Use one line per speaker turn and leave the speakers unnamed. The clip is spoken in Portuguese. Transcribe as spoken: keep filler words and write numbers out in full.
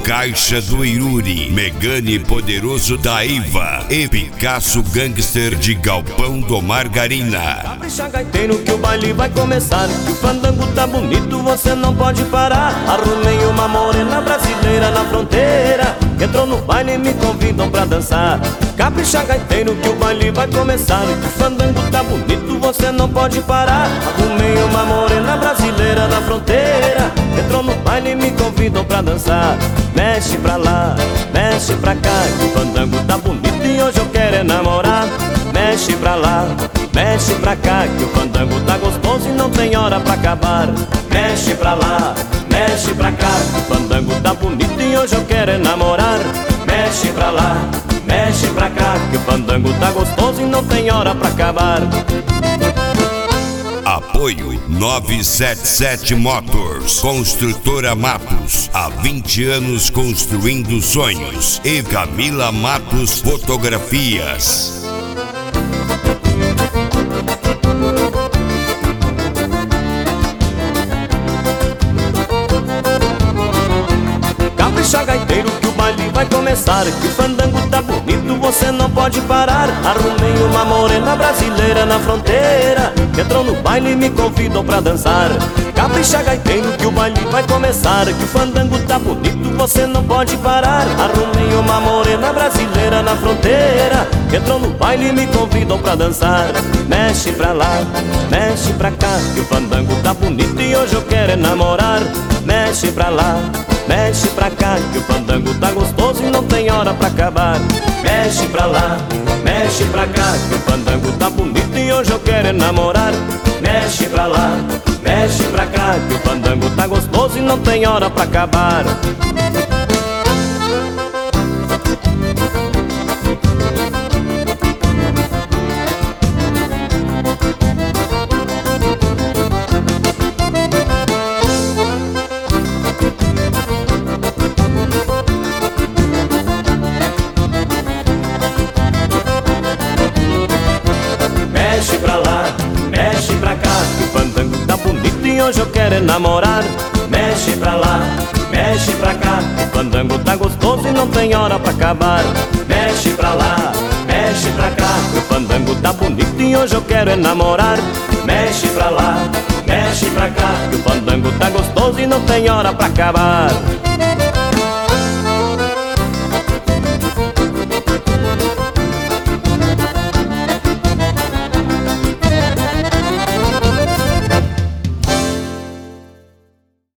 Caixa do Iruri, Megane Poderoso da Iva e Picasso Gangster de Galpão do Margarina.
Capricha, gaiteiro, que o baile vai começar, que o fandango tá bonito, você não pode parar. Arrumei uma morena brasileira na fronteira, que entrou no baile e me convidam pra dançar. Capricha, gaiteiro, que o baile vai começar, que o fandango tá bonito, você não pode parar. Arrumei uma morena brasileira na fronteira, que entrou no baile e me convidam pra dançar. Mexe pra lá, mexe pra cá, que o fandango tá bonito e hoje eu quero é namorar. Mexe pra lá, mexe pra cá, que o fandango tá gostoso e não tem hora pra acabar. Mexe pra lá, mexe pra cá, que o fandango tá bonito e hoje eu quero é namorar. Mexe pra lá, mexe pra cá, que o fandango tá gostoso e não tem hora pra acabar.
Apoio novecentos e setenta e sete Motors, Construtora Matos, há vinte anos construindo sonhos, e Camila Matos Fotografias.
Capricha, gaiteiro, que o baile vai começar, que o fandango tá bonito, você não pode parar. Arrumei uma morena brasileira na fronteira, que entrou no baile e me convidou pra dançar. Capricha, gaiteiro, que o baile vai começar, que o fandango tá bonito, você não pode parar. Arrumei uma morena brasileira na fronteira, que entrou no baile e me convidou pra dançar. Mexe pra lá, mexe pra cá, que o fandango tá bonito e hoje eu quero é namorar. Mexe pra lá, mexe pra cá, que o fandango tá gostoso e não tem hora pra acabar. Mexe pra lá, mexe pra cá, que o fandango tá bonito e hoje eu quero é namorar. Mexe pra lá, mexe pra cá, que o fandango tá gostoso e não tem hora pra acabar. Mexe pra lá, mexe pra cá, que o fandango tá bonito e hoje eu quero é namorar. Mexe pra lá, mexe pra cá, que o fandango tá gostoso e não tem hora pra acabar. Mexe pra lá, mexe pra cá, que o fandango tá bonito e hoje eu quero é namorar. Mexe pra lá, mexe pra cá, que o fandango tá gostoso e não tem hora pra acabar.